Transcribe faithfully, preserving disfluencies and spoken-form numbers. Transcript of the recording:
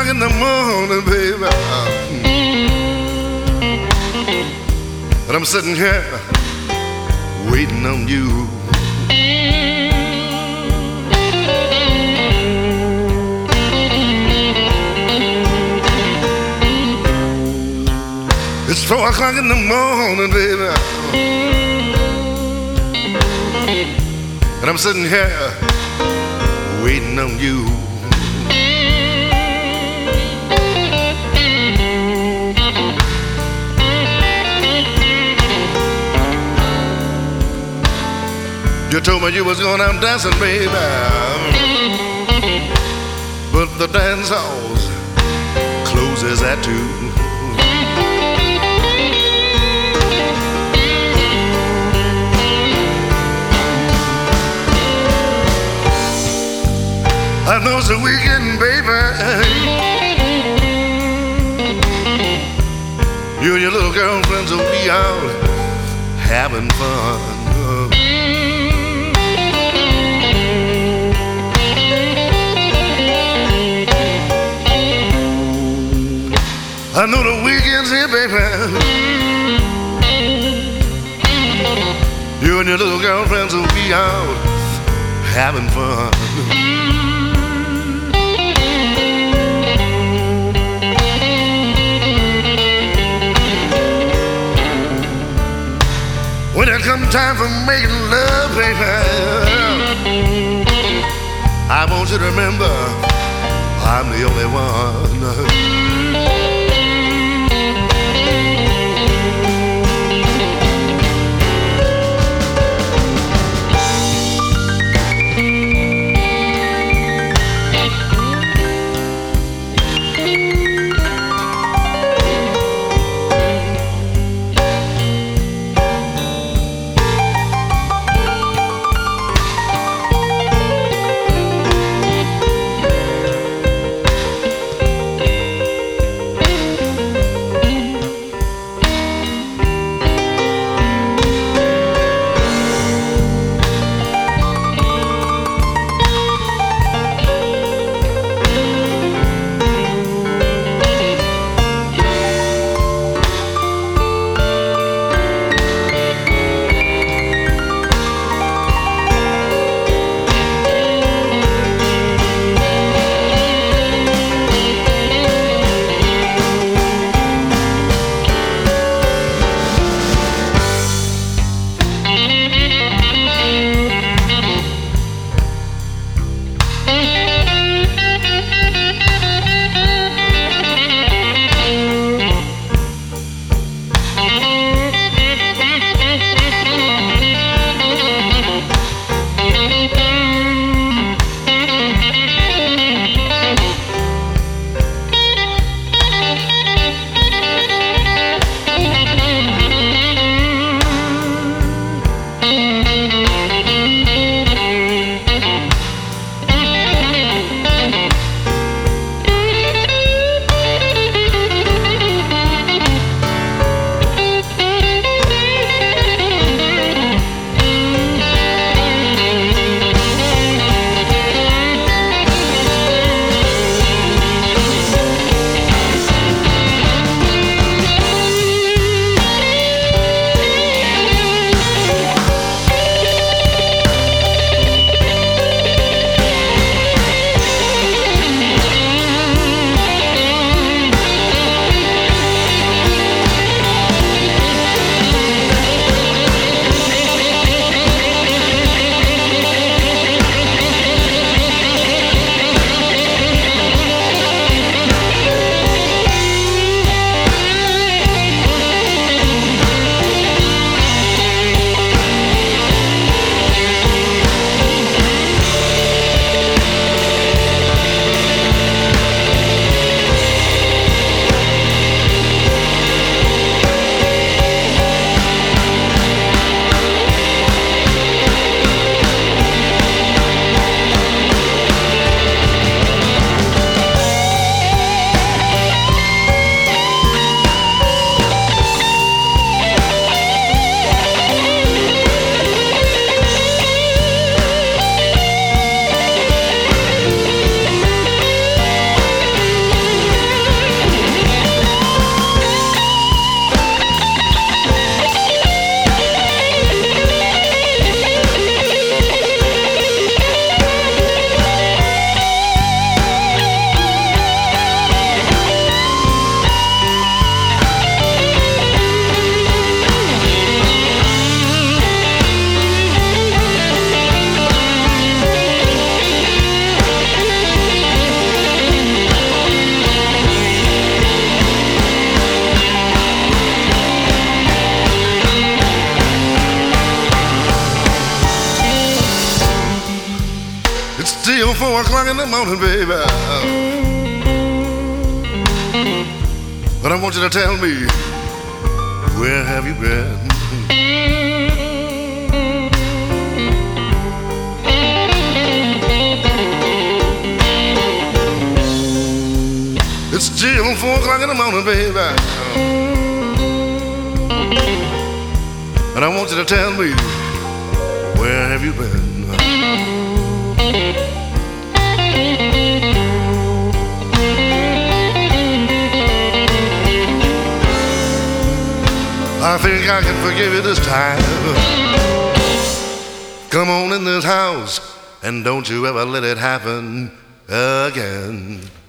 o'clock in the morning, baby, and I'm sitting here waiting on you. It's four o'clock in the morning, baby, and I'm sitting here waiting on you. You told me you was going out dancing, baby, but the dance halls closes at two. I know it's a weekend, baby. You and your little girlfriends will be out having fun. I know the weekend's here, baby. You and your little girlfriends will be out having fun. When it comes time for making love, baby, I want you to remember I'm the only one. still four o'clock in the morning, baby. But I want you to tell me, where have you been? It's still four o'clock in the morning, baby. And I want you to tell me, where have you been? I think I can forgive you this time. Come on in this house and don't you ever let it happen again.